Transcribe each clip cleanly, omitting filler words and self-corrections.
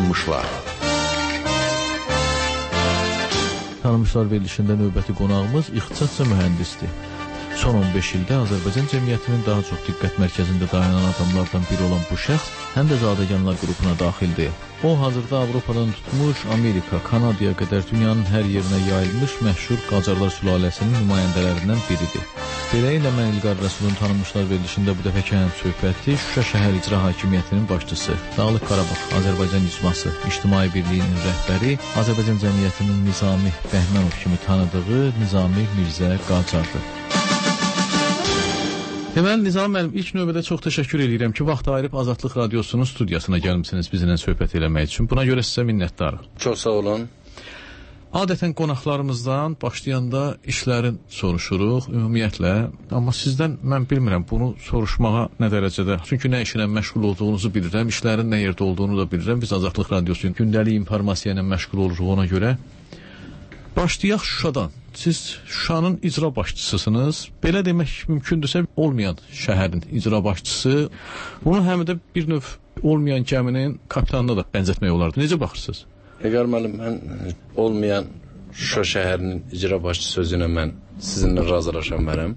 Tanınmışlar. Tanınmışlar verilişində növbəti qonağımız ixtisasca mühəndisdir. Son 15 ildə Azərbaycan cəmiyyətinin daha çox diqqət mərkəzində dayanan adamlardan biri olan bu şəxs həm də zadəganlar qrupuna daxildir. O, hazırda Avropadan tutmuş Amerika, Kanadaya qədər dünyanın hər yerinə yayılmış məşhur Qacarlar sülaləsinin nümayəndələrindən biridir. Beləliklə, mən İlqar Rəsulun tanınmışlar verilişində bu dəfəki həm söhbəti Şuşa şəhər icra hakimiyyətinin başçısı, Dağlıq Qarabağ Azərbaycan İcması İctimai Birliyinin rəhbəri, Azərbaycan cəmiyyətinin Nizami Bəhmənov kimi tanıdığı Nizami Mirzə Qacardır. Deməli, Nizam müəllim, ilk növbədə çox təşəkkür edirəm ki, vaxt ayırıb Azadlıq Radiosunun studiyasına gəlmişsiniz bizimlə söhbət eləmək üçün. Buna görə sizə minnətdarım. Çox sağ olun. Adətən qonaqlarımızdan başlayanda işlərin soruşuruq, ümumiyyətlə. Amma sizdən mən bilmirəm bunu soruşmağa nə dərəcədə. Çünki nə işlə məşğul olduğunuzu bilirəm, işlərin nə yerdə olduğunu da bilirəm. Biz Azadlıq Radiosunun gündəlik informasiya ilə məşğul oluruq ona görə. Başlayaq Şuşadan. Siz Şuşanın icra başçısısınız. Belə demək mümkündürsə, olmayan şəhərin icra başçısı. Bunu həm də bir növ olmayan gəminin kapitanına da bənzətmək olardı. Necə baxırsınız? İlqar müəllim, mən olmayan Şuşa şəhərinin icra başçısı sözünə mən sizinlə razılaşan mənəm.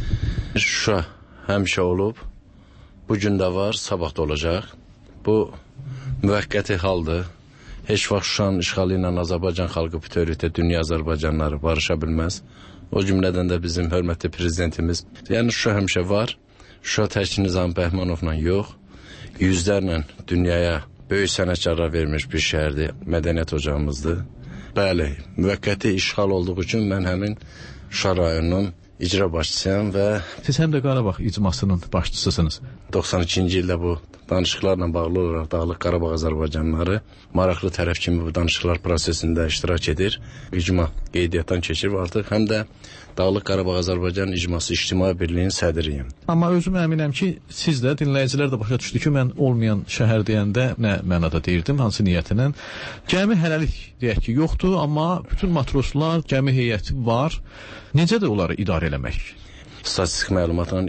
Şuşa həmişə olub, bugün də var, sabah da olacaq. Bu müvəqqəti haldır. Heç vaxt Şuşanın işğalı ilə Azərbaycan xalqı bütövlükdə dünya Azərbaycanları barışa bilməz. O cümlədən də bizim hörmətli prezidentimiz. Yəni Şuşa həmişə var. Şuşa tək Nizam Bəhmənovla yox, yüzlərlə dünyaya böyük sənətkarlar vermiş bir şəhərdir, mədəniyyət ocağımızdır. Bəli, müvəqqəti işğal olduğu üçün mən həmin Şuşa rayonunun icra başçısıyam və... Siz həm də Qarabağ icmasının başçısısınız. 92-ci ildə bu danışıqlarla bağlı olaraq Dağlıq Qarabağ Azərbaycanlıları maraqlı tərəf kimi bu danışıqlar prosesində iştirak edir. İcma qeydiyyatdan keçir və artıq həm də Dağlıq Qarabağ Azərbaycan İcması İctimai Birliyinin sədriyim. Amma özüm əminəm ki, siz də, dinləyicilər də başa düşdü ki, mən olmayan şəhər deyəndə nə mənada deyirdim, hansı niyyətlə. Gəmi hələlik deyək ki, yoxdur, amma bütün matroslar, gəmi heyəti var. Necədir onları idarə eləmək? Statistik məlumatların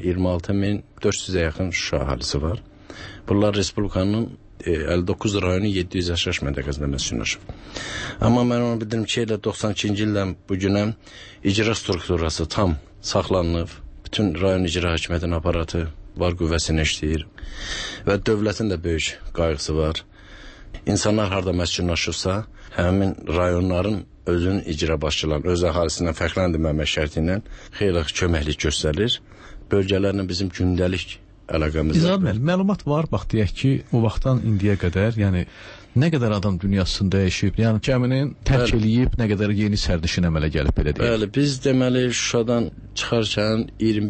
26.400-ə yaxın Şuşa əhalisi var. Bunlar Respublikanın 59 rayonu 700 yaşayış məntəqəsində məskunlaşıb. Amma mən onu bildirim ki, elə 92-ci ildən bugünə icra strukturası tam saxlanılıb. Bütün rayon icra hakimiyyətinin aparatı var qüvvəsini işləyir və dövlətin də böyük qayğısı var. İnsanlar harada məskunlaşırsa, həmin rayonların özünün icra başçılarının, öz əhalisindən fərqləndirməmək şərti ilə xeyli köməklik göstərir. Bölgələrlə bizim gündəlik əlaqəmiz var. İzad müəllim, məlumat var, bax deyək ki, o vaxtdan indiyə qədər, yəni nə qədər adam dünyasını dəyişib, yəni gəminin tərk eləyib, nə qədər yeni sərnişin əmələ gəlib, belə deyək. Bəli, biz deməli Şuşadan çıxarkən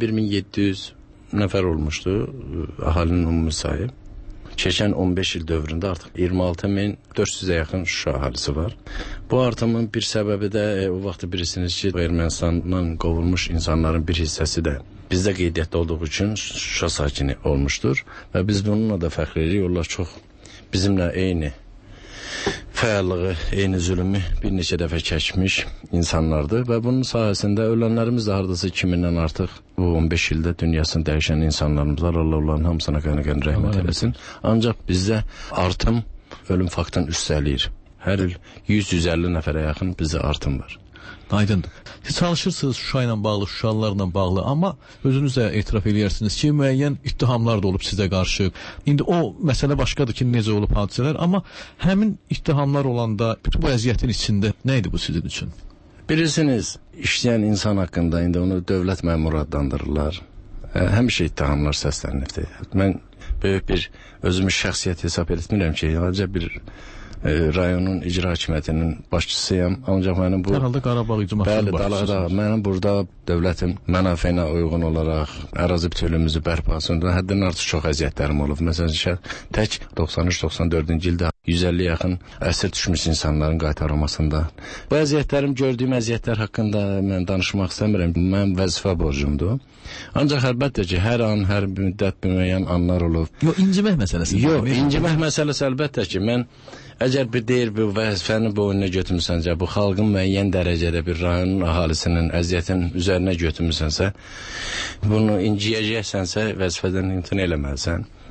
21.700 nəfər olmuşdu əhalinin ümumi sayı. Keçən 15 il dövründə artıq 26.400-ə yaxın Şuşa əhalisi var. Bu artımın bir səbəbi də o vaxt bilirsiniz ki, Ermənistandan qovulmuş insanların bir hissəsi də bizdə qeydiyyatda olduğu üçün Şuşa sakini olmuşdur və biz bununla da fəxr edirik. Onlar çox bizimlə eyni fəallığı, eyni zülmü bir neçə dəfə çəkmiş insanlardır və bunun sayəsində ölənlərimiz də hardasa 2000-dən artıq bu 15 ildə dünyasını dəyişən insanlarımız var. Allah onların hamısına qəni rəhmət eləsin. Ancaq bizdə artım ölüm faktını üstələyir. Hər il 100-150 nəfərə yaxın bizdə artım var. Aydındır. Siz çalışırsınız Şuşa ilə bağlı, Şuşalılarla bağlı, amma özünüz də etiraf edirsiniz ki, müəyyən ittihamlar da olub sizə qarşı. İndi o məsələ başqadır ki, necə olub hadisələr, amma həmin ittihamlar olanda bütün bu əziyyətin içində nə idi bu sizin üçün? Bilirsiniz, işləyən insan haqqında indi onu dövlət məmuru adlandırırlar. Həmişə ittihamlar səslənirdi. Mən böyük bir özümü şəxsiyyət hesab etmirəm ki, ancaq bir rayonun icra hakimiyyətinin başçısıyam. Ancaq mənim bu... Hər halda Qarabağ icmasının başçısısınız. Bəli, mənim burada dövlətin mənafeyinə uyğun olaraq ərazi bütövlüyümüzü bərpasında həddən artıq çox əziyyətlərim olub. Məsələn, tək 93-94-cü ildə 150 yaxın əsir düşmüş insanların qaytarılmasında. Bu əziyyətlərim, gördüyüm əziyyətlər haqqında mən danışmaq istəmirəm. Mənim vəzifə borcumdur. Ancaq əlbəttə ki, hər an, hər müddət müəyyən anlar olub. Yox, incimək məsələsi. Yox, incimək məsələsi əlbəttə ki, mən əgər bir deyir bu vəzifəni boynuna götürmüsənsə, bu xalqın müəyyən dərəcədə bir rayonun əhalisinin əziyyətinin üzərinə götürmüsənsə, bunu inciyəcəksənsə vəzifədən imtina eləməlisən.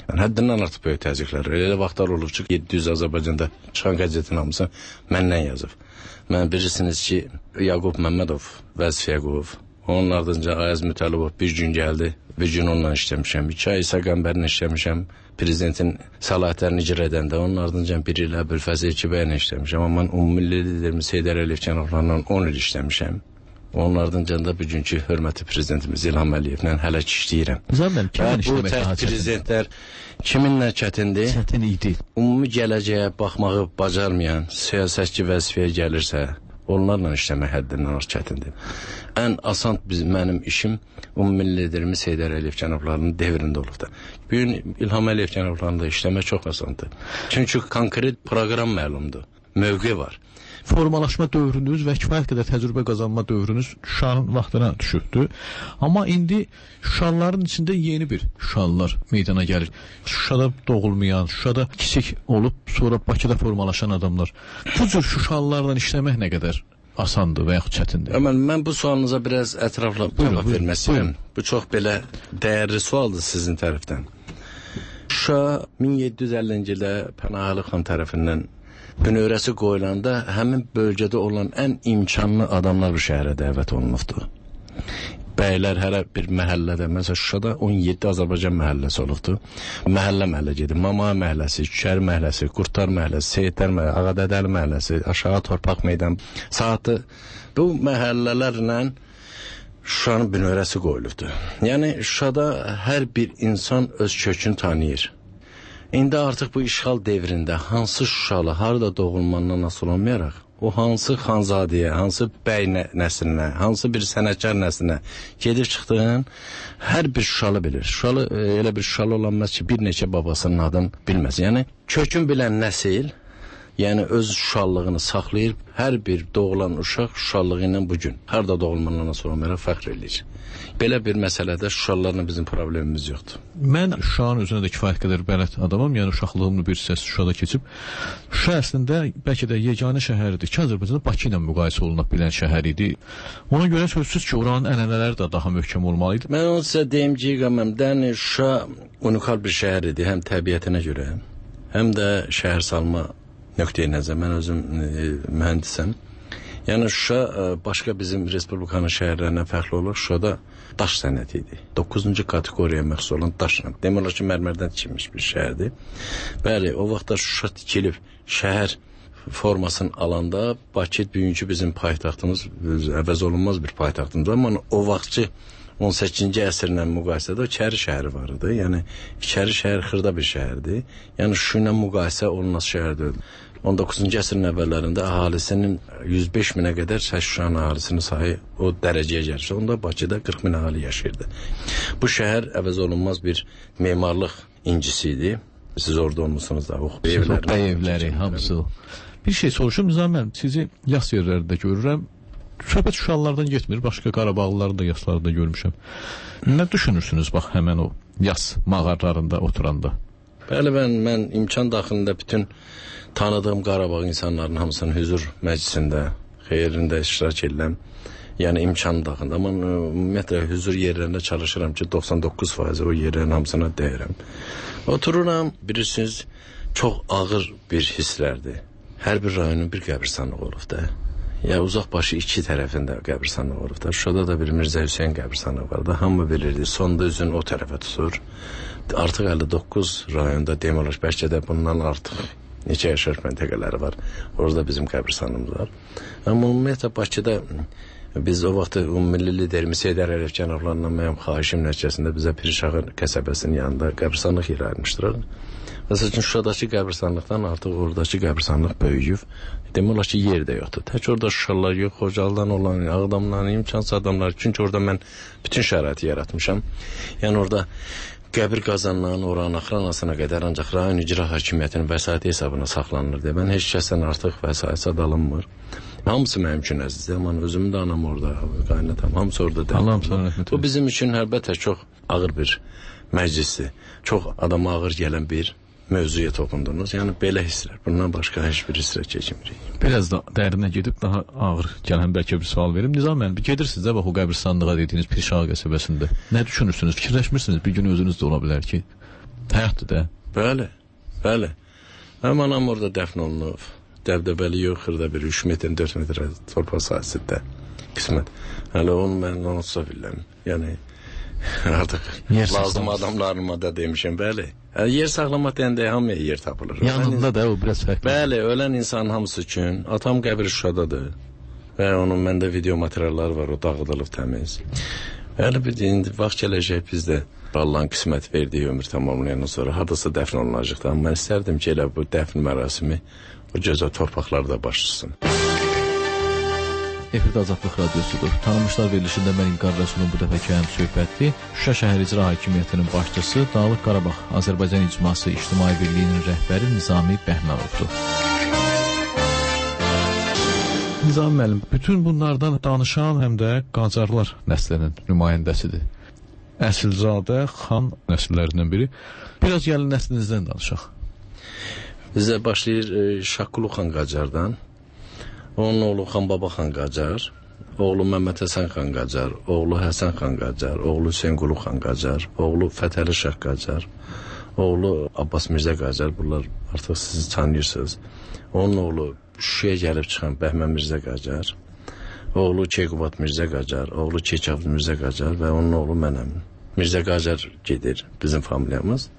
Həddindən artıq böyük təzyiqlər. Elə vaxtlar olur ki, 700 Azərbaycanda çıxan qəzetin hamısı məndən yazıb. Mən bilirsiniz ki, Yaqub Məmmədov, Vəzif Yaqubov, onun ardınca Ayaz Mütəllibov bir gün gəldi, bir gün onunla işləmişəm. 2 ay İsa Qəmbərlə işləmişəm, prezidentin səlahiyyətlərini icra edəndə. Onun ardınca 1 il Əbülfəzil Kibəylə işləmişəm. Amma mən ümummilli liderimiz Heydər Əliyev cənablarla 10 il işləmişəm. Onun ardınca da bugünkü hörmətli prezidentimiz İlham Əliyevlə hələ ki işləyirəm. Bu tək prezidentlər kiminlə çətindir? Çətin idi. Ümumi gələcəyə baxmağı bacarmayan siyasətçi vəzifəyə gəlirsə, onlarla işləmək həddindən artıq çətindir. Ən asan mənim işim ümummilli liderimiz Heydər Əliyev cənablarının devrində olubdur. Bu gün İlham Əliyev cənablarında işləmək çox asandır. Çünki konkret proqram məlumdur, mövqe var. Formalaşma dövrünüz və kifayət qədər təcrübə qazanma dövrünüz Şuşanın vaxtına düşübdü. Amma indi Şuşalıların içində yeni bir Şuşalılar meydana gəlir. Şuşada doğulmayan, Şuşada kiçik olub, sonra Bakıda formalaşan adamlar. Bu cür Şuşalılarla işləmək nə qədər asandır və yaxud çətindir? Mən bu sualınıza biraz ətraflı cavab vermək istəyirəm. Bu çox belə dəyərli sualdır sizin tərəfdən. Şuşa 1750-ci ildə Pənahəli xan tərəfindən bünövrəsi qoyulanda həmin bölgədə olan ən imkanlı adamlar bu şəhərə dəvət olunubdur. Bəylər hər bir məhəllədə, məsələn Şuşada 17 Azərbaycan məhəlləsi olubdur. Məhəllə gedir. Mama məhəlləsi, Kükəri məhəlləsi, Qurtlar məhəlləsi, Seyidlər məhəlləsi, Ağadədəli məhəlləsi, Aşağı Torpaq meydan, Saatı. Bu məhəllələrlə Şuşanın bünövrəsi qoyulubdur. Yəni Şuşada hər bir insan öz kökünü tanıyır. İndi artıq bu işğal devrində hansı Şuşalı, harada doğulmandan asıl olmayaraq, o hansı xanzadəyə, hansı bəy nəslinə, hansı bir sənətkar nəslinə gedib çıxdığın hər bir Şuşalı bilir. Şuşalı elə bir Şuşalı olanmaz ki, bir neçə babasının adını bilməz. Yəni kökün bilən nəsil, yəni öz Şuşalılığını saxlayır, hər bir doğulan uşaq Şuşalığı ilə bugün, harada doğulmandan asıl olmayaraq fəxr edir. Belə bir məsələdə Şuşalılarla bizim problemimiz yoxdur. Mən Şuşanın özünə də kifayət qədər bələt adamam, yəni uşaqlığımın bir hissəsi Şuşada keçib. Şuşa əslində bəlkə də yeganə şəhərdir ki, Azərbaycanda Bakı ilə müqayisə oluna bilən şəhər idi. Ona görə sözsüz ki, oranın ənənələri də daha möhkəm olmalı idi. Mən onu sizə deyim ki, Şuşa unikal bir şəhər idi, həm təbiətinə görə, həm də şəhər salma nöqteyi nəzər. Mən özüm mühəndisəm. Yəni Şuşa başqa bizim Respublikanın şəhərlərindən fərqli olur. Şuşada daş sənəti idi. 9-cu kateqoriyaya məxsus olan daşla. Demək olar ki, mərmərdən tikilmiş bir şəhərdir. Bəli, o vaxtda Şuşa tikilib şəhər formasını alanda Bakı bugünkü bizim paytaxtımız əvəz olunmaz bir paytaxtımız. Amma o vaxtçı 18-ci əsrlə müqayisədə İçəri şəhəri var idi. Yəni İçəri şəhər xırda bir şəhərdir. Yəni Şuşa ilə müqayisə olunmaz şəhər deyil. 19-cu əsrin əvvəllərində əhalisinin 105 minə qədər Şuşanın əhalisinin sayı o dərəcəyə gəlmişdi. Onda Bakıda 40 min əhali yaşayırdı. Bu şəhər əvəz olunmaz bir memarlıq incisi idi. Siz orada olmuşsunuz da. Bəy evləri, hamısı. Bir şey soruşum, Nizam müəllim, sizi yas yerlərdə görürəm. Söhbət Şuşalılardan getmir, başqa Qarabağlıların da yaslarında görmüşəm. Nə düşünürsünüz bax həmən o yas mağaralarında oturanda? Bəli, mən imkan daxilində bütün tanıdığım Qarabağ insanların hamısının hüzur məclisində, xeyrində iştirak edirəm. Yəni imkan daxilində. Amma ümumiyyətlə hüzur yerlərində çalışıram ki, 99% o yerlərin hamısına deyirəm. Otururam, bilirsiniz, çox ağır bir hisslərdir. Hər bir rayonun bir qəbirstanlığı olub da. Ya uzaq başı iki tərəfində qəbirstanlığı olub da. Şuşada da bir Mirzə Hüseyn qəbirstanlığı var da. Hamı bilirdi. Sonda üzün o tərəfə tutur. Artıq 59 rayonda demək olar, bəlkə də bundan artıq neçə yaşayış məntəqələri var. Orada bizim qəbirstanlığımız var. Amma ümumiyyətlə Bakıda biz o vaxt ümummilli liderimiz Heydər Əliyev cənablarından mənim xahişim nəticəsində bizə Pirşağı qəsəbəsinin yanında qəbirstanlıq yer ayırmışdılar. Məsəl üçün Şuşadakı qəbirstanlıqdan artıq oradakı qəbirstanlıq böyüyüb. Demək olar ki, yer də yoxdur. Tək orada Şuşalılar yox, Xocalıdan olan, Ağdamdan, imkansız adamlar. Çünki orada mən bütün şəraiti yaratmışam. Yəni orada qəbir qazanlarının oranın axranasına qədər ancaq rayon icra hakimiyyətinin vəsaiti hesabına saxlanılır deyə. Mən heç kəsdən artıq vəsait alınmır. Hamısı mənim üçün əzizdir. Amma özümün də anam orada, qaynatam, hamısı orada deyil. Bu bizim üçün əlbəttə çox ağır bir məclisdir. Çox adama ağır gələn bir mövzuya toxundunuz. Yəni belə hisslər. Bundan başqa heç bir hisslər keçmirik. Biraz da dərinə gedib daha ağır gələn bəlkə bir sual verim. Nizam müəllim, gedirsiniz də bax o qəbirstanlığa dediyiniz Pirşağı qəsəbəsində. Nə düşünürsünüz? Fikirləşmirsiniz? Bir gün özünüz də ola bilər ki, Həyatdır da. Bəli. Mənim anam orada dəfn olunub. Dəbdəbəli yox, xırda bir 3 metr, 4 metr torpaq sahəsində qismət. Hələ onu mən unutsa biləm. Yəni artıq lazım adamlarıma da demişəm, bəli. Yer saxlamaq deyəndə hamıya yer tapılır. Yanında da o biraz fərqli. Bəli, ölən insanın hamısı üçün. Atam qəbri Şuşadadır. Və onun məndə video materialları var, o dağıdılıb təmiz. Bəli, indi vaxt gələcək bizdə Allahın qismət verdiyi ömür tamamlayandan sonra hardasa dəfn olunacaq. Amma mən istərdim ki, elə bu dəfn mərasimi o gözəl torpaqlarda başlasın. Efirdə Azadlıq Radiosudur. Tanınmışlar verilişində mən İlqar Rəsulun bu dəfəki həm söhbəti Şuşa şəhər icra hakimiyyətinin başçısı, Dağlıq Qarabağ Azərbaycan İcması İctimai Birliyinin rəhbəri Nizami Bəhmənovdur. Nizami müəllim, bütün bunlardan danışan həm də Qacarlar nəslinin nümayəndəsidir. Əsilzadə xan nəsillərindən biri. Biraz gəlin nəslinizdən danışaq. Bizə başlayır Şaqqulu xan Qacardan. Onun oğlu Xan Baba xan Qacar, oğlu Məmməd Həsən xan Qacar, oğlu Həsən xan Qacar, oğlu Hüseynqulu xan Qacar, oğlu Fətəli Şah Qacar, oğlu Abbas Mirzə Qacar, bunlar artıq siz tanıyırsınız. Onun oğlu Şuşaya gəlib çıxan Bəhmən Mirzə Qacar, oğlu Keyqubat Mirzə Qacar, oğlu Keykavd Mirzə Qacar və onun oğlu mənəm. Mirzə Qacar gedir bizim familiyamız.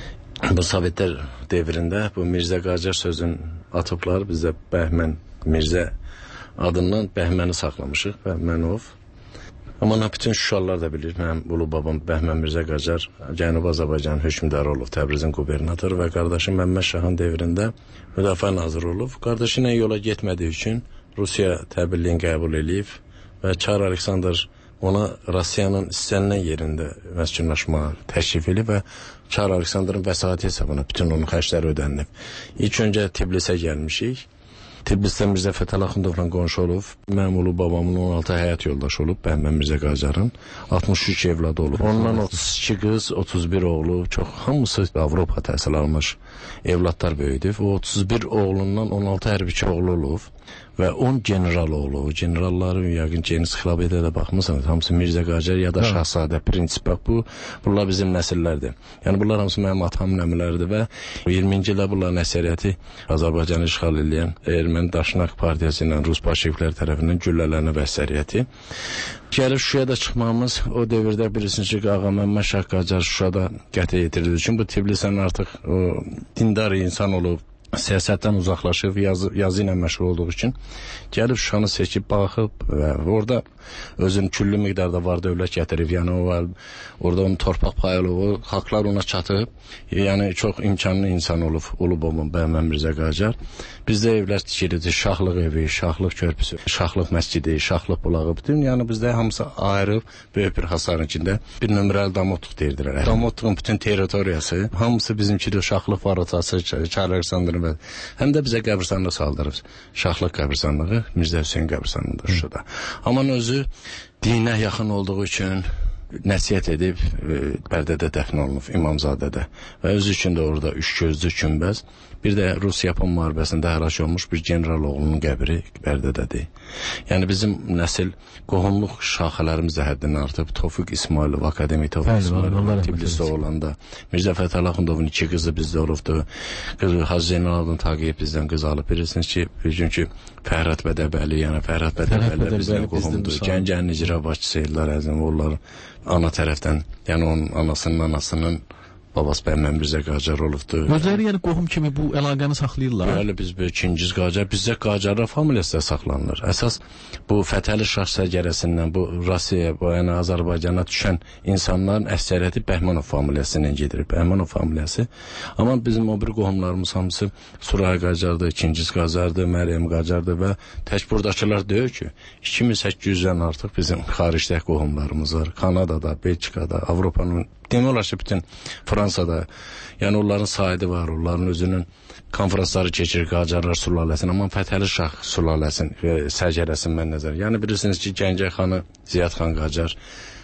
Bu Sovetlər devrində bu Mirzə Qacar sözün atıblar, bizdə Bəhmən Mirzə adından Bəhməni saxlamışıq, Bəhmənov. Amma bütün Şuşalılar da bilir, mənim ulu babam Bəhmən Mirzə Qacar Cənubi Azərbaycan hökmdarı olub, Təbrizin qubernatoru və qardaşı Məmməd Şahın devrində müdafiə naziri olub. Qardaşı ilə yola getmədiyi üçün Rusiya təbirliyini qəbul edib və Çar Aleksandr ona Rusiyanın istənilən yerində məskunlaşmağa təklif edib və Çar Aleksandrın vəsaiti hesabına bütün onun xərcləri ödənilib. İlk öncə Tbilisə gəlmişik. Tbilisidə Mirzə Fətəli Axundovla qonşu olub. Mənim ulu babamın 16 həyat yoldaşı olub, Bəhmən Mirzə Qacarın. 63 evladı olub. Ondan 32 qız, 31 oğlu, çox hamısı Avropa təhsil almış evladlar böyüdüb. O 31 oğlundan 16 hərbiçi oğlu olub və 10 general oğlu. Generalları yəqin geniş xilabədə də baxmısanız, hamısı Mirzə Qacar ya da Şahzadə, prinsip bax bunlar bizim nəsillərdir. Yəni bunlar hamısı mənim atamın əmiləridir və 20-ci ildə bunların əsəriyyəti Azərbaycanı işğal edən Erməni Daşnak Partiyası ilə Rus bolşevikləri tərəfindən güllələnib əsəriyyəti. Gəlib Şuşaya da çıxmamız o dövrdə bilirsiniz ki, Ağa Məmməd Şah Qacar Şuşada qətlə yetirildiyi üçün bu Tbilisən artıq dindar insan olub, siyasətdən uzaqlaşıb, yazı ilə məşğul olduğu üçün gəlib Şuşanı seçib baxıb və orada özünün küllü miqdarda var dövlət gətirib, yəni o var, orada onun torpaq payı olub, haqlar ona çatıb, yəni çox imkanlı insan olub, ulu babam Bəhmən Mirzə Qacar. Bizdə evlər tikilirdi, Şahlıq evi, Şahlıq körpüsü, Şahlıq məscidi, Şahlıq bulağı, bütün yəni bizdə hamısı ayrı, böyük bir hasarın içində bir nömrəli Damotluq deyirdilər. Damotluğun bütün territoriyası, hamısı bizimkidir, Şahlıq varotası, Çar Aleksandrın və həm də bizə qəbirstanlıq saldırıb. Şahlıq qəbirstanlığı Mirzə Hüseyn qəbirstanlığıdır Şuşada. Amma özü dinə yaxın olduğu üçün nəsihət edib Bərdədə dəfn olunub, İmamzadədə və özü üçün də orada üç gözlü günbəz. Bir də Rus-Yapon müharibəsində həlak olmuş bir general oğlunun qəbri Bərdədədir. Yəni bizim nəsil qohumluq şaxələrimiz də həddindən artıb. Tofiq İsmailov, Akademik Tofiq İsmailov Tbilisdə olanda, Mirzə Fətəli Axundovun 2 qızı bizdə olubdu. Hacı Zeynalabdin Tağıyev bizdən qız alıb. Bilirsiniz ki, bugünkü Fərhad Bədəbəli, yəni Fərhad Bədəbəli bizdən qohumdur. Gəncənin icra başçısı Eldar Əzəm, onlar ana tərəfdən, yəni onun anasının babası Bəhmən Mirzə Qacar olubdur. Özləri yəni qohum kimi bu əlaqəni saxlayırlar. Bəli, biz bu Çingiz Qacar, bizdə Qacarlar familiyası da saxlanılır. Əsas bu Fətəli Şah səgərəsindən bu Rusiyaya, bu yəni Azərbaycana düşən insanların əksəriyyəti Bəhmənov familiyası ilə gedir. Bəhmənov familiyası. Amma bizim o bir qohumlarımız hamısı Suray Qacardır, Çingiz Qacardır, Məryəm Qacardır və tək buradakılar deyir ki, 2800-dən artıq bizim xaricdə qohumlarımız var. Kanadada, Belçikada, Avropanın demək olar ki, bütün Fransada, yəni onların saydı var, onların özünün konferansları keçirir Qacarlar sülaləsinin, amma Fətəli Şah sülaləsinin, səgərəsinin mən nəzər. Yəni bilirsiniz ki, Gəncək xanı Ziyad xan Qacar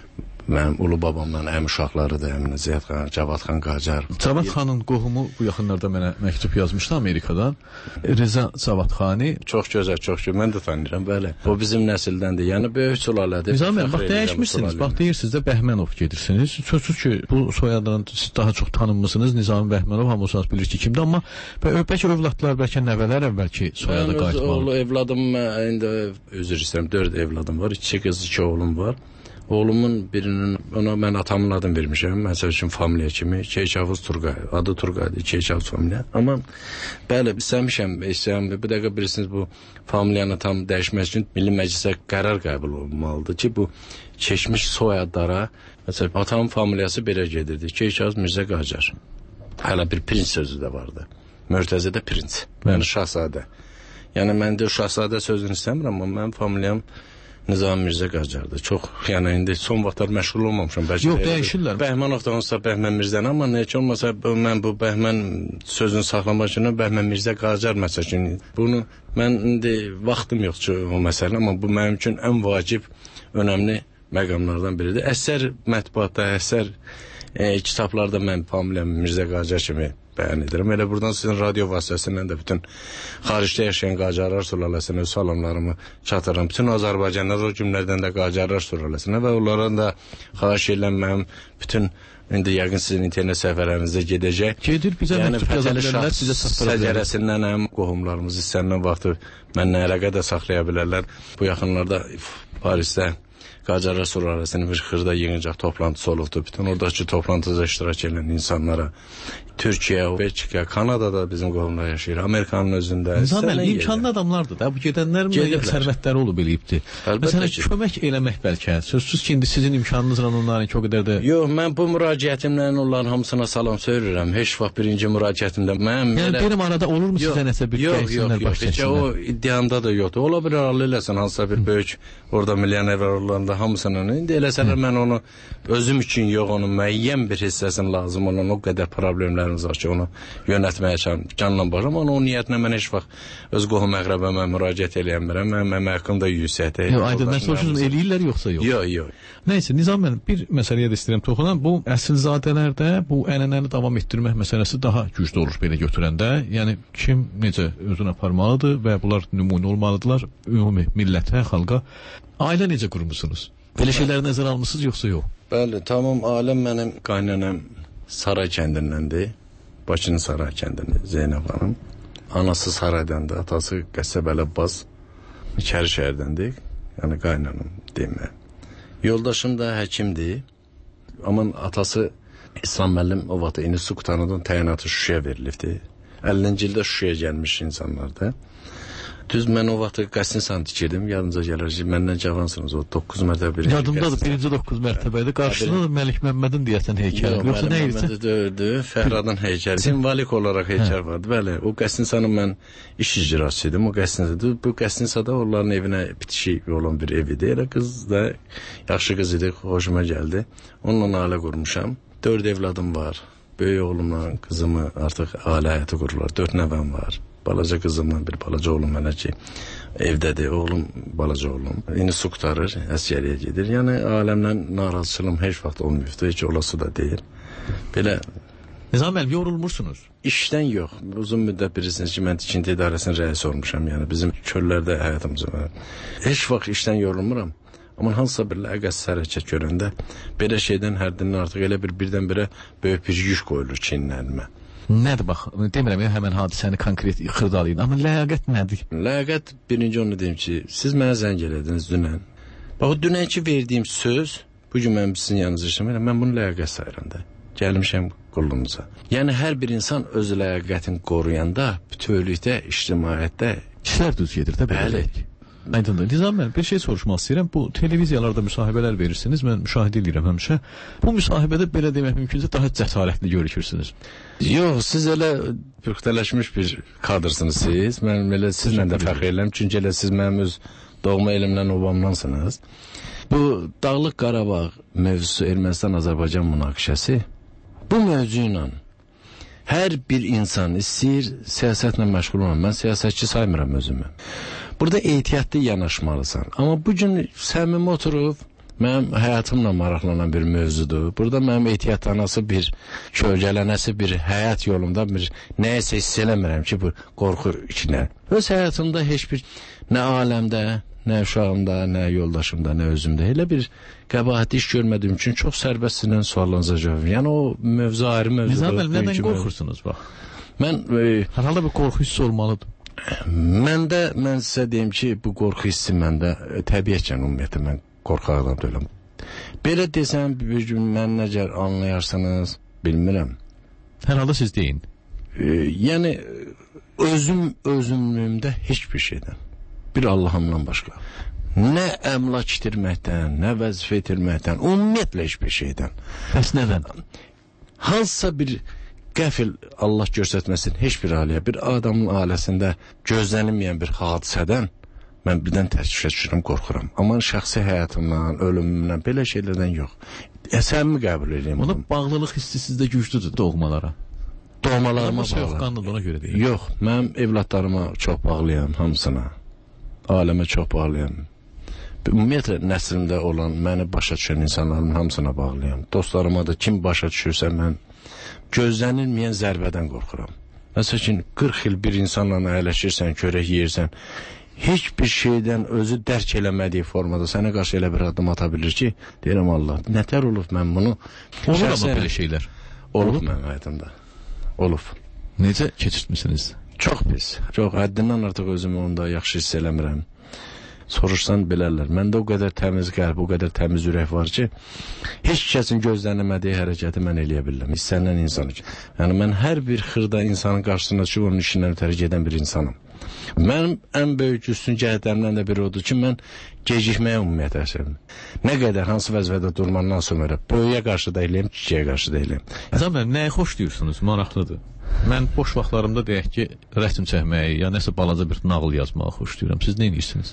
Mənim ulu babamdan əm uşaqlarıdır, əminə Ziyad xan, Cavad xan Qacar. Cavad xanın qohumu bu yaxınlarda mənə məktub yazmışdı Amerikadan. Reza Cavad xani. Çox gözəl, çox gözəl. Mən də tanıyıram, bəli. O bizim nəsildəndir. Yəni böyük sülalədir. Nizam bəy, bax dəyişmişsiniz. Bax deyirsiniz də Bəhmənov gedirsiniz. Sözsüz ki, bu soyaddan siz daha çox tanınmısınız. Nizam Bəhmənov hamısınız bilir ki, kimdir, amma bəlkə övladlar, bəlkə nəvələr əvvəlki soyada qayıtmalı. Evladım, indi üzr istəyirəm, 4 evladım var, 2 qız, 2 oğlum var. Oğlumun birinin, ona mən atamın adını vermişəm, məsəl üçün familiya kimi, Keyçavuz Turqay, adı Turqaydır, Keyçavuz familiya. Amma bəli, istəmişəm, bir dəqiqə bilirsiniz, bu familiyanı tam dəyişmək üçün Milli Məclisə qərar qəbul olmalıdır ki, bu keçmiş soyadlara, məsələn, atamın familiyası belə gedirdi, Keyçavuz Mirzə Qacar. Hələ bir prinç sözü də vardı. Mörtəzədə prinç, yəni şahzadə. Yəni mən də şahzadə sözünü istəmirəm, amma mənim familiyam Nizam Mirzə Qacardır. Çox, yəni indi son vaxtlar məşğul olmamışam. Yox, dəyişirlər. Bəhmənov da olsa Bəhmən Mirzəni, amma nə ki olmasa mən bu Bəhmən sözünü saxlamaq üçün Bəhmən Mirzə Qacar məsələn. Bunu mən indi vaxtım yoxdur o məsələ, amma bu mənim üçün ən vacib, önəmli məqamlardan biridir. Əsər mətbuatda, əsər kitablarda mən familiyam Mirzə Qacar kimi bəyan edirəm. Elə buradan sizin radio vasitəsindən də bütün xaricdə yaşayan Qacarlar sülaləsinə öz salamlarımı çatırıram. Bütün Azərbaycanlar o cümlədən də Qacarlar sülaləsinə və onlardan da xahiş edirəm mənim bütün indi yəqin sizin internet səhifələrinizə gedəcək. Gedir, bizə məktub yaza bilərlər, sizə çatdıra bilərlər. Səcərəsindən qohumlarımız istənilən vaxtı mənlə əlaqə də saxlaya bilərlər. Bu yaxınlarda Parisdə Qacarlar sülaləsinin bir xırda yığıncaq toplantısı olubdu. Bütün oradakı toplantıda iştirak edən insanlara Türkiyə, Belçika, Kanadada bizim qohumlar yaşayır, Amerikanın özündə. Nizam imkanlı adamlardır da, bu gedənlərin sərvətləri olub eləyibdir. Məsələn, kömək eləmək bəlkə, sözsüz ki, indi sizin imkanınızla onların ki, o qədər də... Yox, mən bu müraciətimlə onların hamısına salam söylürəm. Heç vaxt birinci müraciətimdə mən... Yəni, benim arada olurmu sizə nəsə bir dəyişsinlər, baş çəksinlər? O iddiamda da yoxdur. Ola bilər, Allah eləsən, hansısa bir böyük orada milyoner olanda hamısının, indi eləsələr mən onu özüm üçün yox, onun müəyyən bir hissəsini lazım olan o qədər problemlərimiz var ki, onu yönətməyə canla başım, amma o niyyətinə mən heç vaxt öz qohum əqrəbəmə müraciət eləyəmirəm, mənim əmək haqqımda yüksəkdir. Aydın, mən soruşurum, eləyirlər yoxsa yox? Yox. Nəysə, Nizam mənim, bir məsələyə də istəyirəm toxunam, bu əsilzadələrdə bu ənənəni davam etdirmək məsələsi daha güclü olur belə götürəndə, yəni kim necə özünü aparmalıdır və bunlar nümunə olmalıdırlar ümumi millətə, xalqa. Ailə necə qurmusunuz? Belə şeyləri nəzərə almısınız yoxsa yox? Bəli, tamam, ailəm mənim qaynanəm Saray kəndindəndir. Bakının Saray kəndində Zeynəb xanım. Anası Saraydandır, atası Qəssəbəli Abbas İçəri şəhərdəndir. Yəni qaynanım deyim. Yoldaşım da həkimdir. Amma atası İslam müəllim o vaxt institut qurtarandan təyinatı Şuşaya verilibdi. 50-ci ildə Şuşaya gəlmiş insanlardır. Düz mən o vaxt Qəstinsan tikirdim, yadınıza gəlir ki, məndən cavansınız, o 9 mərtəbə bir yadımdadır, birinci 9 mərtəbədir. Qarşısında da Məlik Məmmədin deyəsən heykəli. Yox, Məlik Məmmədi dördü, Fəhradın heykəli. Simvolik olaraq heykəl vardı. Bəli, o Qəstinsanın mən iş icraçısıydım. O Qəstinsadır. Bu Qəstinsada onların evinə bitişik olan bir evidir. Elə qız da yaxşı qız idi, xoşuma gəldi. Onunla ailə qurmuşam. 4 evladım var. Böyük oğlumla qızımı artıq ailə həyatı qururlar. 4 nəvəm var. Balaca qızımla bir balaca oğlum mənə ki, evdədir, oğlum, balaca oğlum. İnstitut qurtarır, əsgəriyə gedir. Yəni, aləmlə narazıçılığım heç vaxt olmuyubdur, heç olası da deyil. Belə... Nizam müəllim, yorulmursunuz? İşdən yox. Uzun müddət bilirsiniz ki, mən tikinti idarəsinin rəisi olmuşam. Yəni, bizim çöllərdə həyatımızı var. Heç vaxt işdən yorulmuram. Amma hansısa bir ləqəs hərəkət görəndə, belə şeydən hərdindən artıq elə birdən-birə böyük bir yük qoyulur çiyinlərimə. Nədir bax, demirəm ya həmən hadisəni konkret xırdalayın, amma ləyaqət nədir? Ləyaqət birinci onu deyim ki, siz mənə zəng elədiniz dünən. Bax, o dünənki verdiyim söz, bugün mən sizin yanınızda işləmirəm, mən bunu ləyaqət sayıram da. Gəlmişəm qulluğunuza. Yəni, hər bir insan öz ləyaqətini qoruyanda, bütövlükdə, ictimaiyyətdə... İşlər düz gedir də, belə. Aydındır. Nizam müəllim, bir şey soruşmaq istəyirəm. Bu televiziyalarda müsahibələr verirsiniz, mən müşahidə edirəm həmişə. Bu müsahibədə belə demək mümkünsə daha cəsarətli görüşürsünüz. Yox, siz elə püxtələşmiş bir kadrsınız siz. Mən elə sizlə də fəxr edirəm. Çünki elə siz mənim öz doğma elimdən obamlansınız. Bu Dağlıq Qarabağ mövzusu Ermənistan-Azərbaycan münaqişəsi, bu mövzu ilə hər bir insan istəyir siyasətlə məşğul olmaq. Mən siyasətçi saymıram özümü. Burada ehtiyatlı yanaşmalısan. Amma bugün səmimi oturub Mənim həyatımla maraqlanan bir mövzudur. Burada mənim ehtiyatlanası bir, kölgələnəsi bir həyat yolumda bir nəyəsə hiss eləmirəm ki, bu qorxu içinə. Öz həyatımda heç bir, nə aləmdə, nə uşağımda, nə yoldaşımda, nə özümdə elə bir qəbahət iş görmədiyim üçün çox sərbəst sizlə suallarınıza cavab verirəm. Yəni o mövzu ayrı mövzudur. Nizam müəllim, nədən qorxursunuz bax? Mən hər halda bir qorxu hissi olmalıdır. Mən sizə deyim ki, bu qorxu hissi məndə təbiətcən ümumiyyətlə mən qorxaq adam deyiləm. Belə desəm, bir gün mən necə anlayarsınız, bilmirəm. Hər halda siz deyin. Yəni, özümlüyümdə heç bir şeydən, bir Allahımdan başqa, nə əmlak itirməkdən, nə vəzifə itirməkdən, ümumiyyətlə heç bir şeydən. Bəs nədən? Hansısa bir qəfil, Allah göstərməsin, heç bir ailəyə, bir adamın ailəsində gözlənilməyən bir hadisədən mən birdən təşvişə düşürəm, qorxuram. Amma şəxsi həyatımdan, ölümümdən, belə şeylərdən yox. Səmimi qəbul edeyim. Ona bağlılıq hissi sizdə güclüdür doğmalara. Doğmalarıma bağlı. Soyuqqanlıdır, ona görə deyim. Yox, mən evladlarıma çox bağlıyam, hamısına. Aləmə çox bağlıyam. Ümumiyyətlə, nəslimdə olan, məni başa düşən insanların hamısına bağlıyam. Dostlarıma da kim başa düşürsə, mən gözlənilməyən zərbədən qorxuram. Məsəl üçün, 40 il bir insanla əyləşirsən, körək yeyirsən, heç bir şeydən özü dərk eləmədiyi formada sənə qarşı elə bir addım ata bilir ki, deyirəm Allah, nətər olub mən bunu... Olur ama belə şeylər. Olub mənim həyatımda. Olub. Necə keçirtmişsiniz? Çox pis. Çox həddindən artıq özümü onda yaxşı hiss eləmirəm. Soruşsan bilərlər. Məndə o qədər təmiz qəlb, o qədər təmiz ürək var ki, heç kəsin gözlənilmədiyi hərəkəti mən eləyə bilirəm. İstənilən insan üçün. Yəni, mən hər bir xırda insanın qarşısına çıxıb onun işindən ötəri gedən bir insanım. Mənim ən böyük üstün cəhətlərimdən də biri odur ki, mən gecikməyə ümumiyyətlə əsərim. Nə qədər hansı vəzifədə durmandan sonra böyüyə qarşı da eləyəm, kiçiyə qarşı da eləyəm. Zəmlər, nəyə xoş deyirsunuz? Maraqlıdır. Mən boş vaxtlarımda deyək ki, rəsm çəkməyi, ya nəsə balaca bir nağıl yazmağı xoş deyirəm. Siz nə edirsiniz?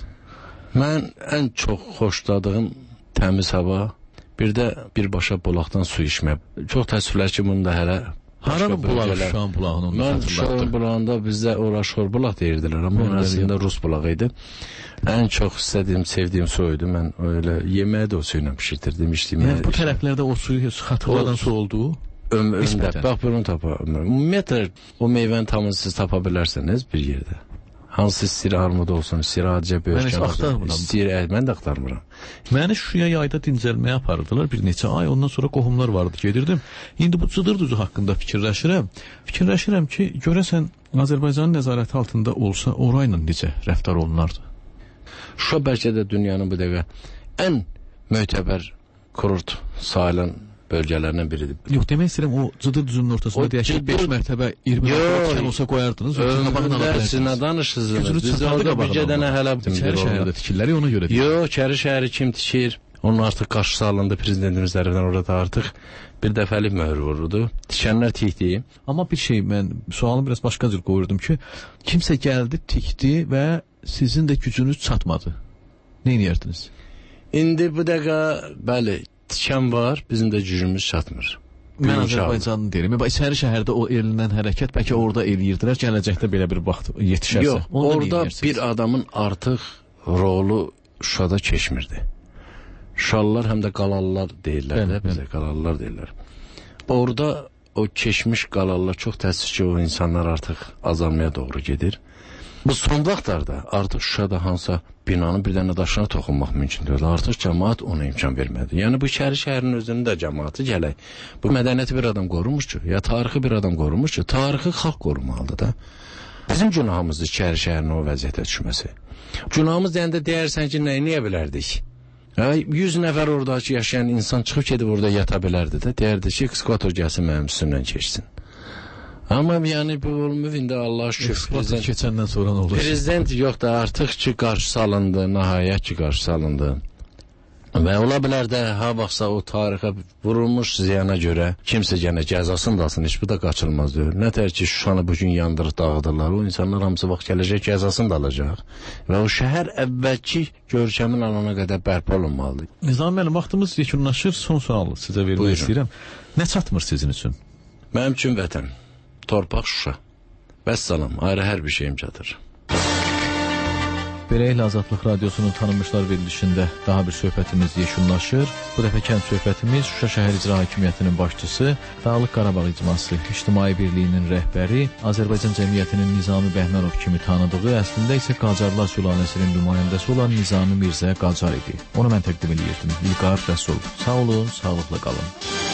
Mən ən çox xoşladığım təmiz hava, bir də birbaşa bulaqdan su içmək. Çox təəssüflər ki, bunu da hələ... Haranın bulağı, Şuşanın bulağını onu xatırlatdır? Mən Şuşanın bulağında bizdə ora şor bulaq deyirdilər, amma əslində Rus bulağı idi. Ən çox istədiyim, sevdiyim su oydu. Mən öyle yeməyi də o suyla pişirtirdim, içdiyim. Yəni bu tərəflərdə o suyu xatırladan su olduğu? Ömrümdə, bax bunu tapa. Ümumiyyətlə, o meyvəni tamını siz tapa bilərsiniz bir yerdə. Hansı istəyir armud olsun, istəyir acı böyürkən olsun, istəyir mən də axtarmıram. Məni Şuşaya yayda dincəlməyə aparırdılar bir neçə ay, ondan sonra qohumlar vardı, gedirdim. İndi bu cıdır düzü haqqında fikirləşirəm. Fikirləşirəm ki, görəsən Azərbaycanın nəzarəti altında olsa, orayla necə rəftar olunardı? Şuşa bəlkə də dünyanın bu dəqiqə ən mötəbər kurort sayılan bölgələrindən biridir. Yox, demək istəyirəm, o cıdır düzünün ortasında deyək ki, 5 mərtəbə 20 mərtəbə olsa qoyardınız. Ömrümdə siz nə danışırsınız? Biz orada bir gedənə hələ... İçəri şəhərdə tikirləri ona görə deyil. Yox, İçəri şəhəri kim tikir? Onun artıq qarşısı alındı prezidentimiz tərəfindən, orada artıq bir dəfəlik möhür vururdu. Tikənlər tikdi. Amma bir şey, mən sualımı biraz başqa cür qoyurdum ki, kimsə gəldi, tikdi və sizin də gücünüz çatmadı. Nə edirdiniz? İndi bu dəqiqə, bəli, tikən var, bizim də gücümüz çatmır. Mən Azərbaycanlı deyirəm. İçəri şəhərdə o elinən hərəkət bəlkə orada eləyirdilər, gələcəkdə belə bir vaxt yetişərsə. Yox, orada bir adamın artıq rolu Şuşada keçmirdi. Şuşalılar həm də qalalılar deyirlər də, bizə qalalılar deyirlər. Orada o keçmiş qalalılar çox təəssüf ki, o insanlar artıq azalmaya doğru gedir. Bu son vaxtlarda artıq Şuşada hansısa binanın bir dənə daşına toxunmaq mümkün deyil. Artıq cəmaat ona imkan vermədi. Yəni bu İçəri şəhərin özündə cəmaatı gələk. Bu mədəniyyəti bir adam qorumuş ki, ya tarixi bir adam qorumuş ki, tarixi xalq qorumalıdır da. Bizim günahımızdır İçəri şəhərin o vəziyyətə düşməsi. Günahımız deyəndə deyərsən ki, nəyə bilərdik? 100 nəfər oradakı yaşayan insan çıxıb gedib orada yata bilərdi də. Deyərdi ki, ekskvator gəlsin mənim üstümdən keçsin. Amma yəni bu olmuyor, indi Allah şükür. Ekskvator keçəndən sonra nə olur? Prezident yox da artıq ki, qarşısı alındı, nəhayət ki, qarşısı alındı. Və ola bilər də, ha baxsa o tarixə vurulmuş ziyana görə kimsə yenə cəzasını da alsın, heç bu da qaçılmaz deyil. Nətər ki, Şuşanı bugün yandırıb dağıdırlar, o insanlar hamısı vaxt gələcək cəzasını da alacaq. Və o şəhər əvvəlki görkəmin alana qədər bərpa olunmalıdır. Nizam müəllim, vaxtımız yekunlaşır, son sualı sizə vermək istəyirəm. Nə çatmır sizin üçün? Mənim üçün vətən, torpaq Şuşa. Vəssalam, ayrı hər bir şeyim çatır. Beləliklə Azadlıq Radiosunun tanınmışlar verilişində daha bir söhbətimiz yekunlaşır. Bu dəfə kənd söhbətimiz Şuşa şəhər icra hakimiyyətinin başçısı, Dağlıq Qarabağ İcması İctimai Birliyinin rəhbəri, Azərbaycan Cəmiyyətinin Nizami Bəhmənov kimi tanıdığı, əslində isə Qacarlar sülaləsinin nümayəndəsi olan Nizami Mirzə Qacar idi. Onu mən təqdim edirdim. İlqar Rəsul. Sağ olun, sağlıqla qalın.